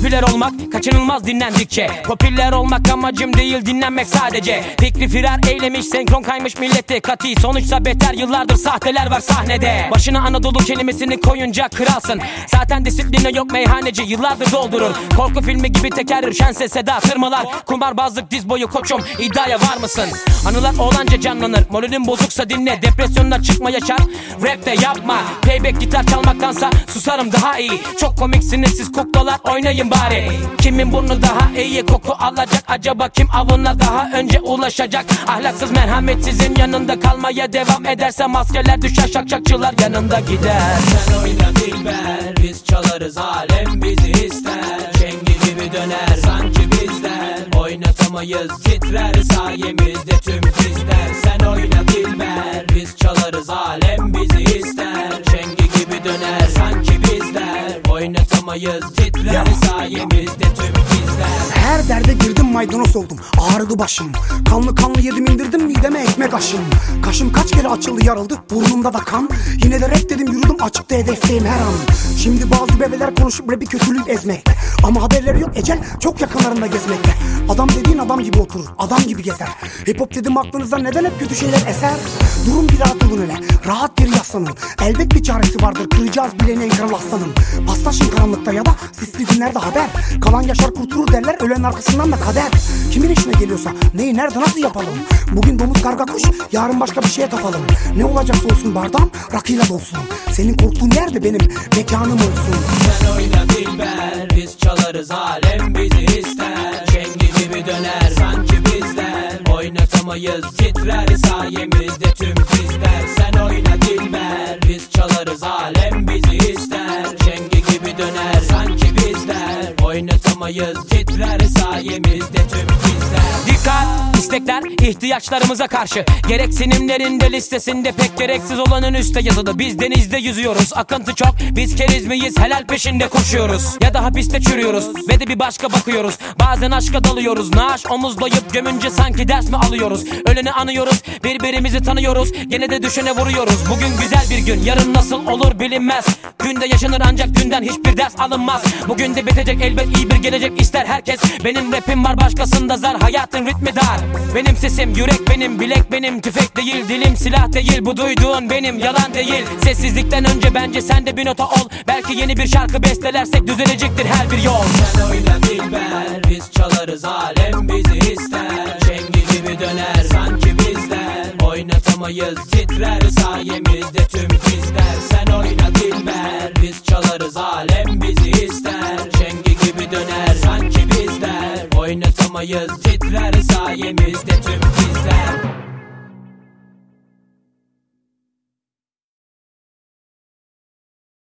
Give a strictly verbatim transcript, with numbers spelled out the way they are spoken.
Popüler olmak kaçınılmaz dinlendikçe, popüler olmak amacım değil dinlenmek sadece. Fikri firar eylemiş, senkron kaymış millette kati. Sonuçta beter, yıllardır sahteler var sahnede. Başına Anadolu kelimesini koyunca kralsın. Zaten disipline yok, meyhaneci yıllardır doldurur. Korku filmi gibi tekerrür, şen ses seda tırmalar. Kumarbazlık diz boyu koçum, iddiaya var mısın? Anılar olanca canlanır, moralin bozuksa dinle. Depresyondan çıkma yaşar, rap de yapma. Playback gitar çalmaktansa susarım daha iyi. Çok komiksiniz siz kuklalar, oynayın bari. Kimin burnu daha iyi koku alacak, acaba kim avına daha önce ulaşacak? Ahlaksız merhametsizin yanında kalmaya devam ederse maskeler düşer, şakşakçılar yanında gider. Sen oyna dilber, biz çalarız alem bizi ister. Çengi gibi döner sanki bizler, oynatamayız titrer sayemizde tüm bizler. Sen oyna dilber, biz çalarız alem bizi ister. Çengi gibi döner sanki bizler, oynatamayız titrer sayemizde tüm bizler. Her derde girdim, maydanoz oldum, ağrıdı başım. Kanlı kanlı yedim, indirdim mideme ekmek aşım. Kaşım kaç kere açıldı, yarıldı, burnumda da kan. Yine de rap dedim, yürüdüm, açıkta hedefteyim her an. Şimdi bazı bebeler konuşup rapi kötülük ezmekte, ama haberleri yok, ecel çok yakınlarında gezmekte. Adam dediğin adam gibi oturur, adam gibi gezer. Hip hop dedim aklınızda neden hep kötü şeyler eser? Durun bir rahat olun hele, rahat geri yaslanın. Elbet bir çaresi vardır, kıracağız bileni en kral aslanım. Paslaşın karanlıkta ya da sisli günlerde haber. Kalan yaşar kurtulur derler, ölen arkasından da kader. Kimin işine geliyorsa neyi nerede nasıl yapalım? Bugün domuz karga kuş, yarın başka bir şeye tapalım. Ne olacaksa olsun bardağım rakıyla dolsun. Senin korktuğun yerde benim mekanım olsun. Sen oyna dilber, biz çalarız alem bizi ister. Çengi gibi döner sanki bizler, oynatamayız titrer sayemizde tüm bizler. Sen oyna dilber, biz çalarız alem bizi ister. Çengi gibi döner sanki bizler, oynatamayız titrer sayemizde tüm bizler. Dikkat! İstekler ihtiyaçlarımıza karşı, gereksinimlerinde listesinde pek gereksiz olanın üstte yazılı. Biz denizde yüzüyoruz, akıntı çok, biz keriz miyiz, helal peşinde koşuyoruz. Ya da hapiste çürüyoruz ve de bir başka bakıyoruz. Bazen aşka dalıyoruz, naaş omuzlayıp gömünce sanki ders mi alıyoruz? Öleni anıyoruz, birbirimizi tanıyoruz, gene de düşene vuruyoruz. Bugün güzel bir gün, yarın nasıl olur bilinmez. Günde yaşanır ancak günden hiçbir ders alınmaz. Bugün de bitecek elbet, iyi bir gelecek ister herkes. Benim rapim var, başkasında zar, hayatın ritmi dar. Benim sesim yürek benim, bilek benim, tüfek değil, dilim silah değil. Bu duyduğun benim, yalan değil. Sessizlikten önce bence sen de bir nota ol. Belki yeni bir şarkı bestelersek düzelecektir her bir yol. Sen oyna dilber, biz çalarız alem bizi ister. Çengi gibi döner sanki bizler, oynatamayız titrer sayemizde tüm bizler. Sen oyna dilber, biz çalarız alem bizi ister. Çengi gibi döner sanki bizler, oynatamayız titrer sayemizde tüm bizler.